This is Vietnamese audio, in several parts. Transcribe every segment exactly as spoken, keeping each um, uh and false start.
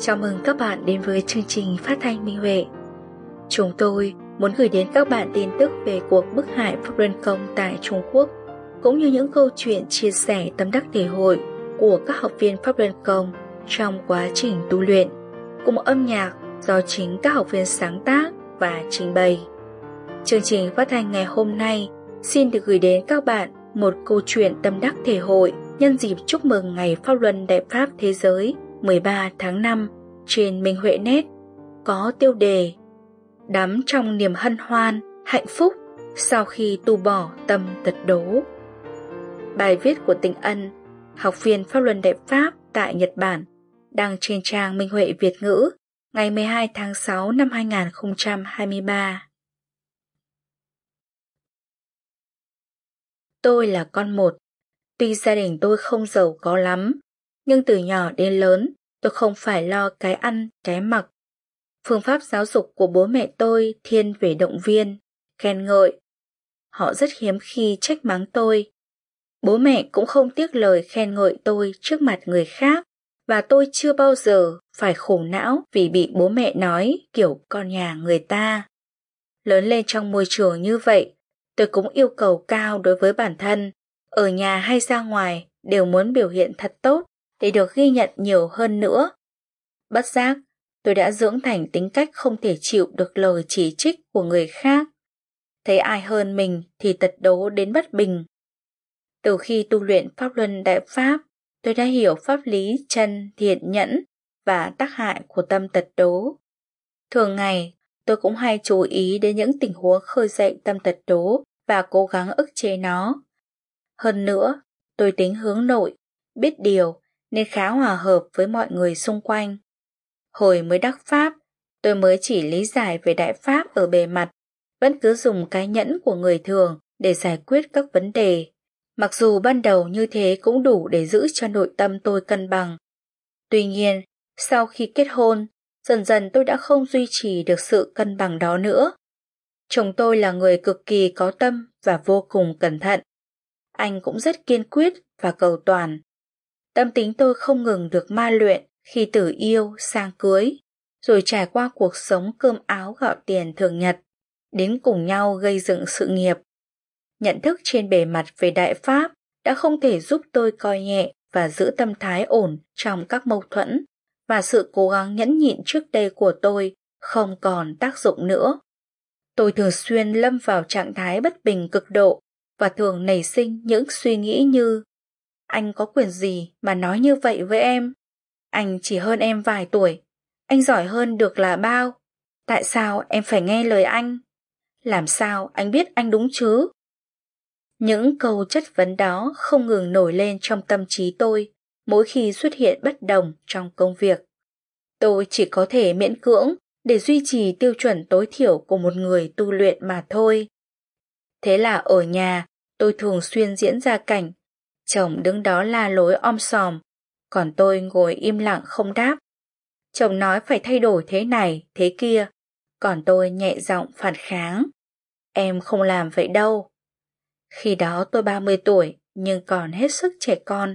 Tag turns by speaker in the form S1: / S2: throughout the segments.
S1: Chào mừng các bạn đến với chương trình phát thanh Minh Huệ. Chúng tôi muốn gửi đến các bạn tin tức về cuộc bức hại Pháp Luân Công tại Trung Quốc, cũng như những câu chuyện chia sẻ tâm đắc thể hội của các học viên Pháp Luân Công trong quá trình tu luyện, cùng âm nhạc do chính các học viên sáng tác và trình bày. Chương trình phát thanh ngày hôm nay xin được gửi đến các bạn một câu chuyện tâm đắc thể hội nhân dịp chúc mừng Ngày Pháp Luân Đại Pháp Thế Giới mười ba tháng năm trên Minh Huệ Net, có tiêu đề Đắm trong niềm hân hoan, hạnh phúc sau khi tu bỏ tâm tật đố. Bài viết của Tình Ân, học viên Pháp Luân Đại Pháp tại Nhật Bản, đăng trên trang Minh Huệ Việt ngữ ngày mười hai tháng sáu năm hai nghìn không trăm hai mươi ba. Tôi là con một. Tuy gia đình tôi không giàu có lắm, nhưng từ nhỏ đến lớn tôi không phải lo cái ăn, cái mặc. Phương pháp giáo dục của bố mẹ tôi thiên về động viên, khen ngợi. Họ rất hiếm khi trách mắng tôi. Bố mẹ cũng không tiếc lời khen ngợi tôi trước mặt người khác, và tôi chưa bao giờ phải khổ não vì bị bố mẹ nói kiểu con nhà người ta. Lớn lên trong môi trường như vậy, tôi cũng yêu cầu cao đối với bản thân. Ở nhà hay ra ngoài đều muốn biểu hiện thật tốt để được ghi nhận nhiều hơn nữa. Bất giác, tôi đã dưỡng thành tính cách không thể chịu được lời chỉ trích của người khác. Thấy ai hơn mình thì tật đố đến bất bình. Từ khi tu luyện Pháp Luân Đại Pháp, tôi đã hiểu pháp lý chân, thiện, nhẫn và tác hại của tâm tật đố. Thường ngày, tôi cũng hay chú ý đến những tình huống khơi dậy tâm tật đố và cố gắng ức chế nó. Hơn nữa, tôi tính hướng nội, biết điều nên khá hòa hợp với mọi người xung quanh. Hồi mới đắc Pháp, tôi mới chỉ lý giải về Đại Pháp ở bề mặt, vẫn cứ dùng cái nhẫn của người thường để giải quyết các vấn đề. Mặc dù ban đầu như thế cũng đủ để giữ cho nội tâm tôi cân bằng. Tuy nhiên, sau khi kết hôn, dần dần tôi đã không duy trì được sự cân bằng đó nữa. Chồng tôi là người cực kỳ có tâm và vô cùng cẩn thận. Anh cũng rất kiên quyết và cầu toàn. Tâm tính tôi không ngừng được ma luyện khi từ yêu sang cưới, rồi trải qua cuộc sống cơm áo gạo tiền thường nhật, đến cùng nhau gây dựng sự nghiệp. Nhận thức trên bề mặt về Đại Pháp đã không thể giúp tôi coi nhẹ và giữ tâm thái ổn trong các mâu thuẫn, và sự cố gắng nhẫn nhịn trước đây của tôi không còn tác dụng nữa. Tôi thường xuyên lâm vào trạng thái bất bình cực độ và thường nảy sinh những suy nghĩ như: anh có quyền gì mà nói như vậy với em? Anh chỉ hơn em vài tuổi, anh giỏi hơn được là bao? Tại sao em phải nghe lời anh? Làm sao anh biết anh đúng chứ? Những câu chất vấn đó không ngừng nổi lên trong tâm trí tôi mỗi khi xuất hiện bất đồng trong công việc. Tôi chỉ có thể miễn cưỡng để duy trì tiêu chuẩn tối thiểu của một người tu luyện mà thôi. Thế là ở nhà, tôi thường xuyên diễn ra cảnh chồng đứng đó la lối om sòm, còn tôi ngồi im lặng không đáp. Chồng nói phải thay đổi thế này, thế kia, còn tôi nhẹ giọng phản kháng: em không làm vậy đâu. Khi đó tôi ba mươi tuổi nhưng còn hết sức trẻ con.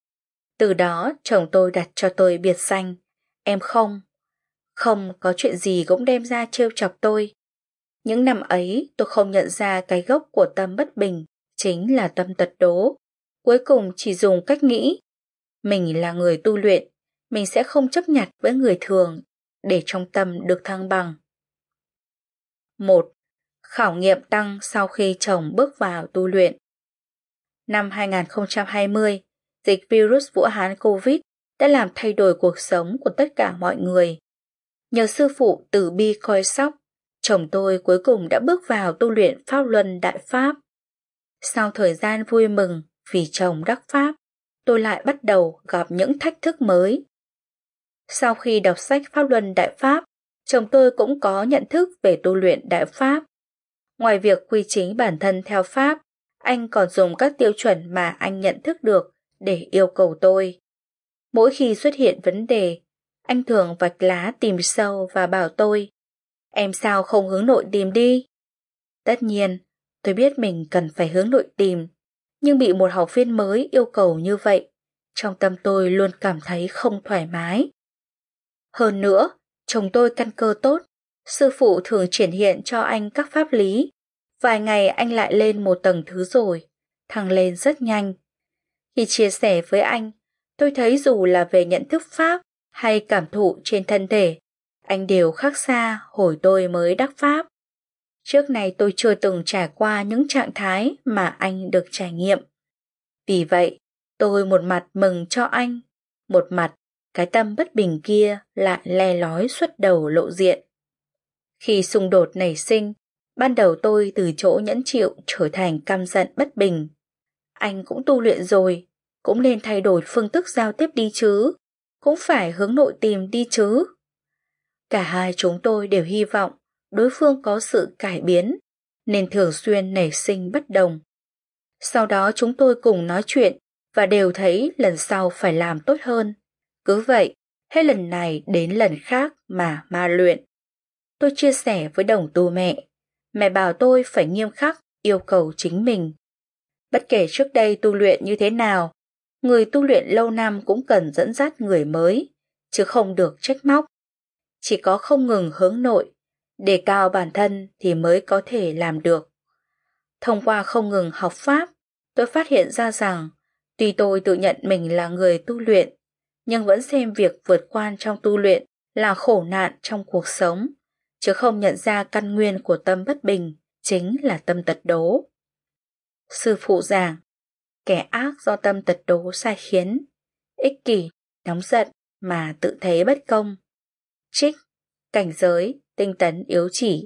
S1: Từ đó chồng tôi đặt cho tôi biệt danh em không. Không có chuyện gì cũng đem ra trêu chọc tôi. Những năm ấy tôi không nhận ra cái gốc của tâm bất bình chính là tâm tật đố. Cuối cùng chỉ dùng cách nghĩ: mình là người tu luyện, mình sẽ không chấp nhặt với người thường để trong tâm được thăng bằng. một. Khảo nghiệm tăng sau khi chồng bước vào tu luyện. Năm hai nghìn không trăm hai mươi, dịch virus Vũ Hán Covid đã làm thay đổi cuộc sống của tất cả mọi người. Nhờ sư phụ Từ Bi coi sóc, chồng tôi cuối cùng đã bước vào tu luyện Pháp Luân Đại Pháp. Sau thời gian vui mừng vì chồng đắc Pháp, tôi lại bắt đầu gặp những thách thức mới. Sau khi đọc sách Pháp Luân Đại Pháp, chồng tôi cũng có nhận thức về tu luyện Đại Pháp. Ngoài việc quy chính bản thân theo Pháp, anh còn dùng các tiêu chuẩn mà anh nhận thức được để yêu cầu tôi. Mỗi khi xuất hiện vấn đề, anh thường vạch lá tìm sâu và bảo tôi: em sao không hướng nội tìm đi? Tất nhiên, tôi biết mình cần phải hướng nội tìm, nhưng bị một học viên mới yêu cầu như vậy, trong tâm tôi luôn cảm thấy không thoải mái. Hơn nữa, chồng tôi căn cơ tốt, sư phụ thường triển hiện cho anh các pháp lý. Vài ngày anh lại lên một tầng thứ rồi, thăng lên rất nhanh. Khi chia sẻ với anh, tôi thấy dù là về nhận thức pháp hay cảm thụ trên thân thể, anh đều khác xa hồi tôi mới đắc pháp. Trước này tôi chưa từng trải qua những trạng thái mà anh được trải nghiệm. Vì vậy, tôi một mặt mừng cho anh, một mặt cái tâm bất bình kia lại le lói xuất đầu lộ diện. Khi xung đột nảy sinh, ban đầu tôi từ chỗ nhẫn chịu trở thành căm giận bất bình. Anh cũng tu luyện rồi, cũng nên thay đổi phương thức giao tiếp đi chứ, cũng phải hướng nội tìm đi chứ. Cả hai chúng tôi đều hy vọng đối phương có sự cải biến, nên thường xuyên nảy sinh bất đồng. Sau đó chúng tôi cùng nói chuyện và đều thấy lần sau phải làm tốt hơn. Cứ vậy, hết lần này đến lần khác mà ma luyện. Tôi chia sẻ với đồng tu mẹ. Mẹ bảo tôi phải nghiêm khắc yêu cầu chính mình. Bất kể trước đây tu luyện như thế nào, người tu luyện lâu năm cũng cần dẫn dắt người mới, chứ không được trách móc. Chỉ có không ngừng hướng nội, đề cao bản thân thì mới có thể làm được. Thông qua không ngừng học pháp, tôi phát hiện ra rằng tuy tôi tự nhận mình là người tu luyện, nhưng vẫn xem việc vượt qua trong tu luyện là khổ nạn trong cuộc sống, chứ không nhận ra căn nguyên của tâm bất bình chính là tâm tật đố. Sư phụ giảng, kẻ ác do tâm tật đố sai khiến, ích kỷ, nóng giận mà tự thấy bất công. Trích, cảnh giới, tinh tấn yếu chỉ.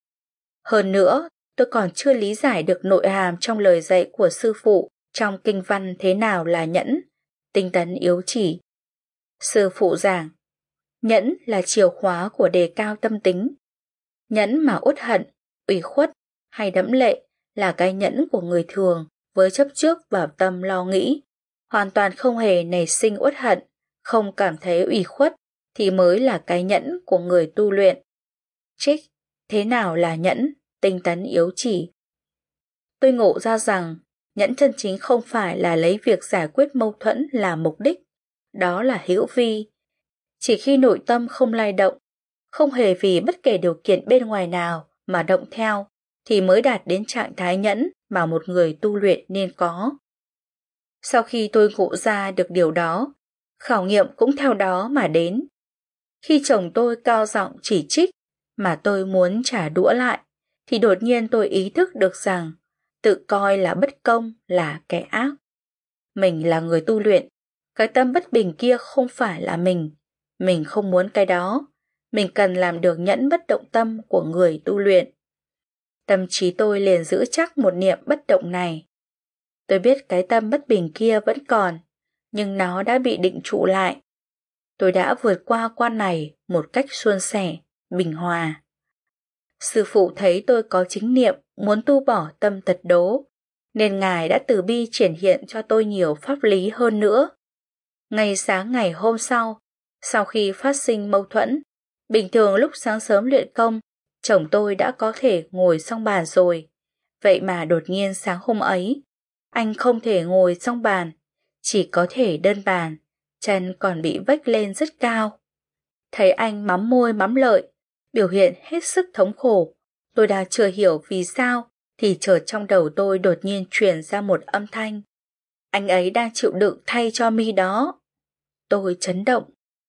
S1: Hơn nữa, tôi còn chưa lý giải được nội hàm trong lời dạy của sư phụ trong kinh văn thế nào là nhẫn, tinh tấn yếu chỉ. Sư phụ giảng, nhẫn là chìa khóa của đề cao tâm tính. Nhẫn mà uất hận, ủy khuất hay đẫm lệ là cái nhẫn của người thường với chấp trước vào tâm lo nghĩ, hoàn toàn không hề nảy sinh uất hận, không cảm thấy ủy khuất thì mới là cái nhẫn của người tu luyện. Trích, thế nào là nhẫn, tinh tấn yếu chỉ? Tôi ngộ ra rằng nhẫn chân chính không phải là lấy việc giải quyết mâu thuẫn là mục đích, đó là hữu vi. Chỉ khi nội tâm không lay động, không hề vì bất kể điều kiện bên ngoài nào mà động theo, thì mới đạt đến trạng thái nhẫn mà một người tu luyện nên có. Sau khi tôi ngộ ra được điều đó, khảo nghiệm cũng theo đó mà đến. Khi chồng tôi cao giọng chỉ trích mà tôi muốn trả đũa lại, thì đột nhiên tôi ý thức được rằng tự coi là bất công là kẻ ác. Mình là người tu luyện, cái tâm bất bình kia không phải là mình. Mình không muốn cái đó, mình cần làm được nhẫn bất động tâm của người tu luyện. Tâm trí tôi liền giữ chắc một niệm bất động này. Tôi biết cái tâm bất bình kia vẫn còn, nhưng nó đã bị định trụ lại. Tôi đã vượt qua quan này một cách suôn sẻ, bình hòa. Sư phụ thấy tôi có chính niệm muốn tu bỏ tâm tật đố, nên Ngài đã từ bi triển hiện cho tôi nhiều pháp lý hơn nữa. Ngay sáng ngày hôm sau, sau khi phát sinh mâu thuẫn, bình thường lúc sáng sớm luyện công, chồng tôi đã có thể ngồi song bàn rồi. Vậy mà đột nhiên sáng hôm ấy, anh không thể ngồi song bàn, chỉ có thể đơn bàn, chân còn bị vếch lên rất cao. Thấy anh mắm môi mắm lợi, biểu hiện hết sức thống khổ, tôi đang chưa hiểu vì sao, thì chợt trong đầu tôi đột nhiên truyền ra một âm thanh. Anh ấy đang chịu đựng thay cho mi đó. Tôi chấn động.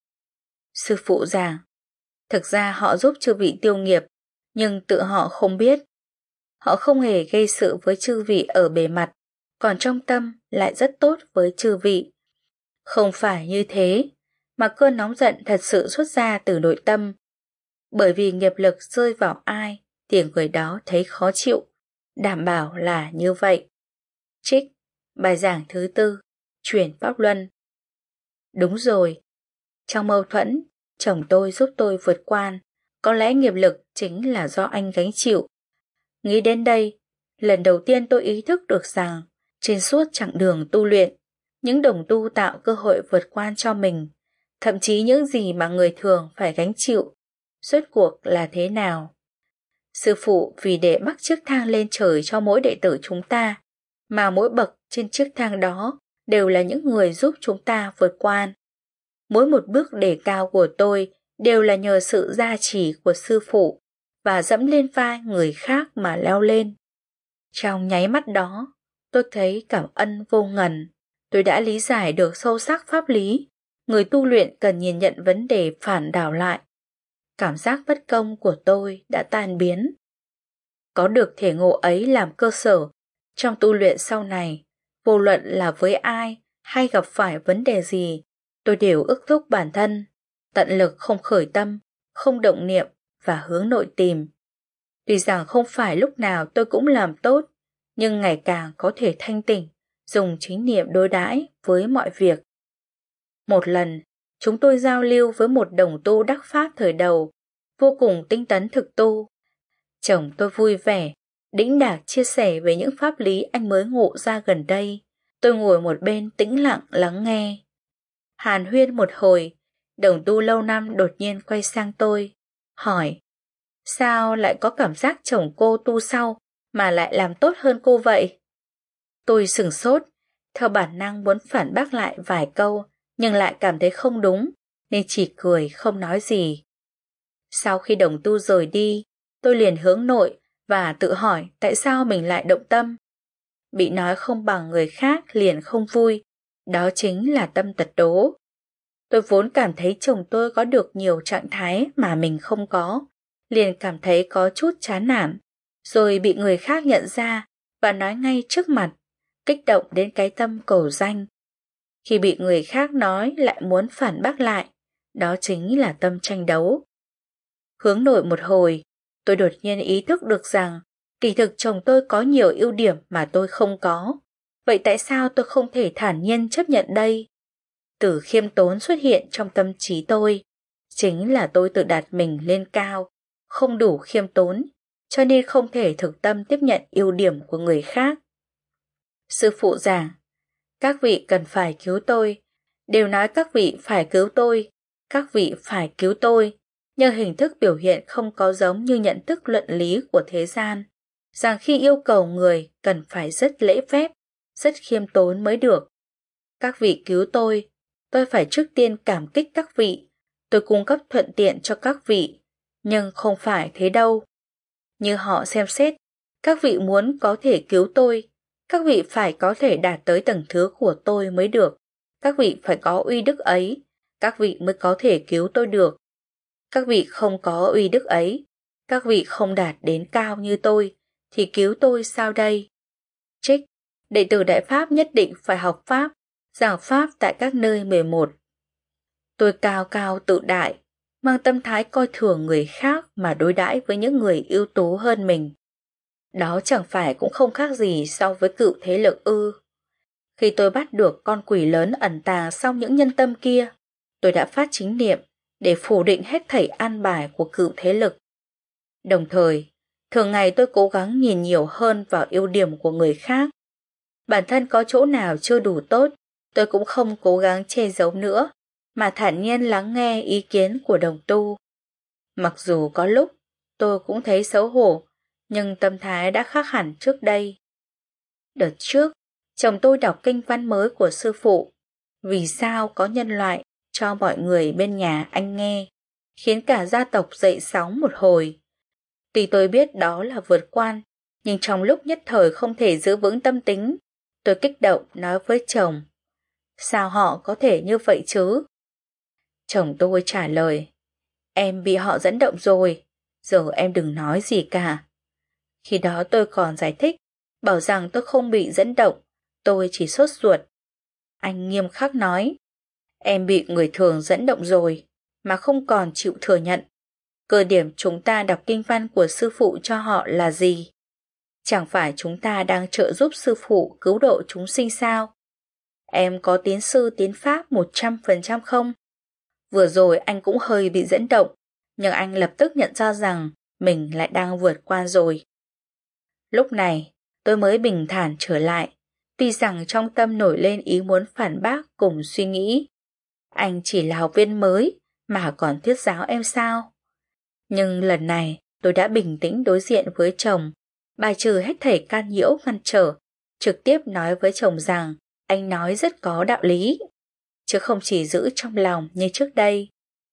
S1: Sư phụ giảng, thực ra họ giúp chư vị tiêu nghiệp, nhưng tự họ không biết. Họ không hề gây sự với chư vị ở bề mặt, còn trong tâm lại rất tốt với chư vị. Không phải như thế, mà cơn nóng giận thật sự xuất ra từ nội tâm. Bởi vì nghiệp lực rơi vào ai, thì người đó thấy khó chịu, đảm bảo là như vậy. Trích, bài giảng thứ tư, chuyển pháp luân. Đúng rồi, trong mâu thuẫn, chồng tôi giúp tôi vượt qua, có lẽ nghiệp lực chính là do anh gánh chịu. Nghĩ đến đây, lần đầu tiên tôi ý thức được rằng, trên suốt chặng đường tu luyện, những đồng tu tạo cơ hội vượt qua cho mình, thậm chí những gì mà người thường phải gánh chịu, rốt cuộc là thế nào. Sư phụ vì để bắc chiếc thang lên trời cho mỗi đệ tử chúng ta, mà mỗi bậc trên chiếc thang đó đều là những người giúp chúng ta vượt qua. Mỗi một bước đề cao của tôi đều là nhờ sự gia trì của sư phụ và dẫm lên vai người khác mà leo lên. Trong nháy mắt đó, tôi thấy cảm ân vô ngần. Tôi đã lý giải được sâu sắc pháp lý, người tu luyện cần nhìn nhận vấn đề phản đảo lại. Cảm giác bất công của tôi đã tan biến. Có được thể ngộ ấy làm cơ sở, trong tu luyện sau này, vô luận là với ai hay gặp phải vấn đề gì, tôi đều ước thúc bản thân, tận lực không khởi tâm, không động niệm và hướng nội tìm. Tuy rằng không phải lúc nào tôi cũng làm tốt, nhưng ngày càng có thể thanh tỉnh, dùng chính niệm đối đãi với mọi việc. Một lần, chúng tôi giao lưu với một đồng tu đắc pháp thời đầu, vô cùng tinh tấn thực tu. Chồng tôi vui vẻ, đĩnh đạc chia sẻ về những pháp lý anh mới ngộ ra gần đây. Tôi ngồi một bên tĩnh lặng lắng nghe. Hàn huyên một hồi, đồng tu lâu năm đột nhiên quay sang tôi, hỏi: sao lại có cảm giác chồng cô tu sau mà lại làm tốt hơn cô vậy? Tôi sửng sốt, theo bản năng muốn phản bác lại vài câu, nhưng lại cảm thấy không đúng, nên chỉ cười không nói gì. Sau khi đồng tu rời đi, tôi liền hướng nội và tự hỏi tại sao mình lại động tâm. Bị nói không bằng người khác liền không vui, đó chính là tâm tật đố. Tôi vốn cảm thấy chồng tôi có được nhiều trạng thái mà mình không có, liền cảm thấy có chút chán nản, rồi bị người khác nhận ra và nói ngay trước mặt, kích động đến cái tâm cầu danh. Khi bị người khác nói lại muốn phản bác lại, đó chính là tâm tranh đấu. Hướng nội một hồi, tôi đột nhiên ý thức được rằng kỳ thực chồng tôi có nhiều ưu điểm mà tôi không có. Vậy tại sao tôi không thể thản nhiên chấp nhận đây? Từ khiêm tốn xuất hiện trong tâm trí tôi, chính là tôi tự đặt mình lên cao, không đủ khiêm tốn, cho nên không thể thực tâm tiếp nhận ưu điểm của người khác. Sư phụ giảng, các vị cần phải cứu tôi, đều nói các vị phải cứu tôi, các vị phải cứu tôi, nhưng hình thức biểu hiện không có giống như nhận thức luận lý của thế gian, rằng khi yêu cầu người cần phải rất lễ phép, rất khiêm tốn mới được. Các vị cứu tôi, tôi phải trước tiên cảm kích các vị, tôi cung cấp thuận tiện cho các vị, nhưng không phải thế đâu. Như họ xem xét, các vị muốn có thể cứu tôi, các vị phải có thể đạt tới tầng thứ của tôi mới được, các vị phải có uy đức ấy, các vị mới có thể cứu tôi được. Các vị không có uy đức ấy, các vị không đạt đến cao như tôi, thì cứu tôi sao đây? Trích, đệ tử Đại Pháp nhất định phải học Pháp, giảng Pháp tại các nơi mười một. Tôi cao cao tự đại, mang tâm thái coi thường người khác mà đối đãi với những người ưu tú hơn mình. Đó chẳng phải cũng không khác gì so với cựu thế lực ư. Khi tôi bắt được con quỷ lớn ẩn tàng sau những nhân tâm kia, tôi đã phát chính niệm để phủ định hết thảy an bài của cựu thế lực. Đồng thời, thường ngày tôi cố gắng nhìn nhiều hơn vào ưu điểm của người khác. Bản thân có chỗ nào chưa đủ tốt, tôi cũng không cố gắng che giấu nữa, mà thản nhiên lắng nghe ý kiến của đồng tu. Mặc dù có lúc tôi cũng thấy xấu hổ, nhưng tâm thái đã khác hẳn trước đây. Đợt trước, chồng tôi đọc kinh văn mới của sư phụ, Vì sao có nhân loại, cho mọi người bên nhà anh nghe, khiến cả gia tộc dậy sóng một hồi. Tuy tôi biết đó là vượt quan, nhưng trong lúc nhất thời không thể giữ vững tâm tính, tôi kích động nói với chồng: sao họ có thể như vậy chứ? Chồng tôi trả lời: em bị họ dẫn động rồi, giờ em đừng nói gì cả. Khi đó tôi còn giải thích, bảo rằng tôi không bị dẫn động, tôi chỉ sốt ruột. Anh nghiêm khắc nói: em bị người thường dẫn động rồi, mà không còn chịu thừa nhận. Cơ điểm chúng ta đọc kinh văn của sư phụ cho họ là gì? Chẳng phải chúng ta đang trợ giúp sư phụ cứu độ chúng sinh sao? Em có tiến sư tiến pháp một trăm phần trăm không? Vừa rồi anh cũng hơi bị dẫn động, nhưng anh lập tức nhận ra rằng mình lại đang vượt qua rồi. Lúc này, tôi mới bình thản trở lại, tuy rằng trong tâm nổi lên ý muốn phản bác cùng suy nghĩ. Anh chỉ là học viên mới mà còn thuyết giáo em sao? Nhưng lần này tôi đã bình tĩnh đối diện với chồng, bài trừ hết thảy can nhiễu ngăn trở, trực tiếp nói với chồng rằng anh nói rất có đạo lý, chứ không chỉ giữ trong lòng như trước đây.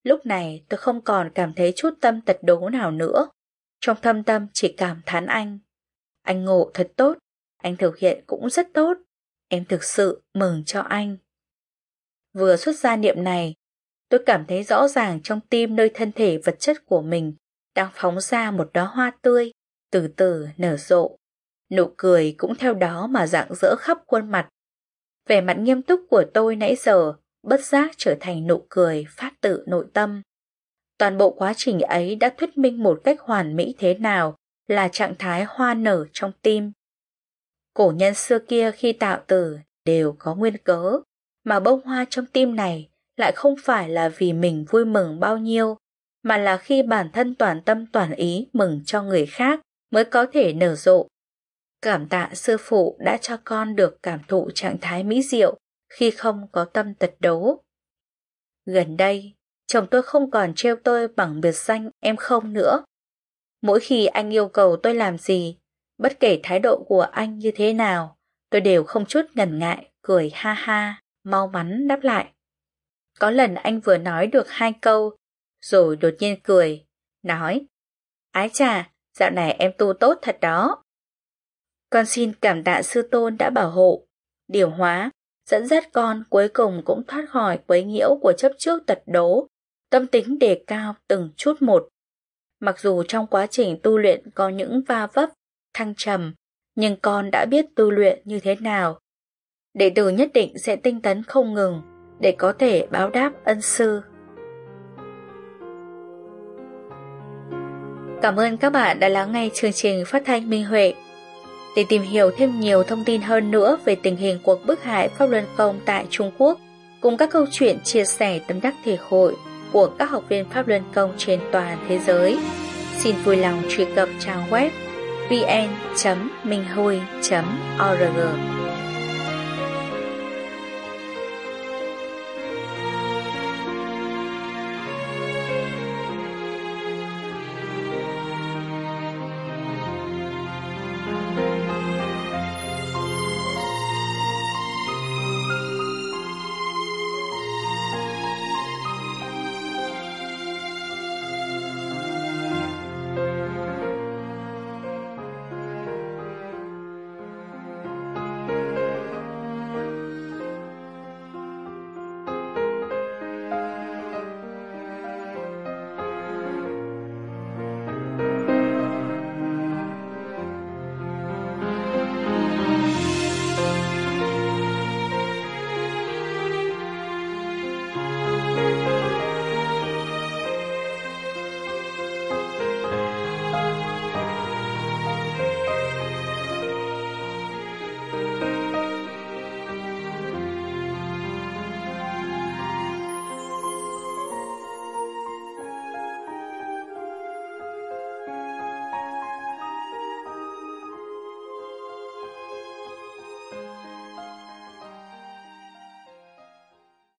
S1: Lúc này tôi không còn cảm thấy chút tâm tật đố nào nữa. Trong thâm tâm chỉ cảm thán anh. Anh ngộ thật tốt, anh thực hiện cũng rất tốt. Em thực sự mừng cho anh. Vừa xuất ra niệm này, tôi cảm thấy rõ ràng trong tim nơi thân thể vật chất của mình đang phóng ra một đóa hoa tươi, từ từ nở rộ. Nụ cười cũng theo đó mà rạng rỡ khắp khuôn mặt. Vẻ mặt nghiêm túc của tôi nãy giờ bất giác trở thành nụ cười phát tự nội tâm. Toàn bộ quá trình ấy đã thuyết minh một cách hoàn mỹ thế nào là trạng thái hoa nở trong tim. Cổ nhân xưa kia khi tạo từ đều có nguyên cớ, mà bông hoa trong tim này lại không phải là vì mình vui mừng bao nhiêu, mà là khi bản thân toàn tâm toàn ý mừng cho người khác mới có thể nở rộ. Cảm tạ sư phụ đã cho con được cảm thụ trạng thái mỹ diệu khi không có tâm tật đố. Gần đây, chồng tôi không còn trêu tôi bằng biệt danh em không nữa. Mỗi khi anh yêu cầu tôi làm gì, bất kể thái độ của anh như thế nào, tôi đều không chút ngần ngại, cười ha ha, mau mắn đáp lại. Có lần anh vừa nói được hai câu, rồi đột nhiên cười, nói: Ái chà, dạo này em tu tốt thật đó. Con xin cảm tạ sư tôn đã bảo hộ, điều hóa, dẫn dắt con cuối cùng cũng thoát khỏi quấy nhiễu của chấp trước tật đố, tâm tính đề cao từng chút một. Mặc dù trong quá trình tu luyện có những va vấp, thăng trầm, nhưng con đã biết tu luyện như thế nào. Đệ tử nhất định sẽ tinh tấn không ngừng để có thể báo đáp ân sư. Cảm ơn các bạn đã lắng nghe chương trình phát thanh Minh Huệ. Để tìm hiểu thêm nhiều thông tin hơn nữa về tình hình cuộc bức hại Pháp Luân Công tại Trung Quốc, cùng các câu chuyện chia sẻ tâm đắc thể hội của các học viên Pháp Luân Công trên toàn thế giới, xin vui lòng truy cập trang web vn chấm minh hui chấm org.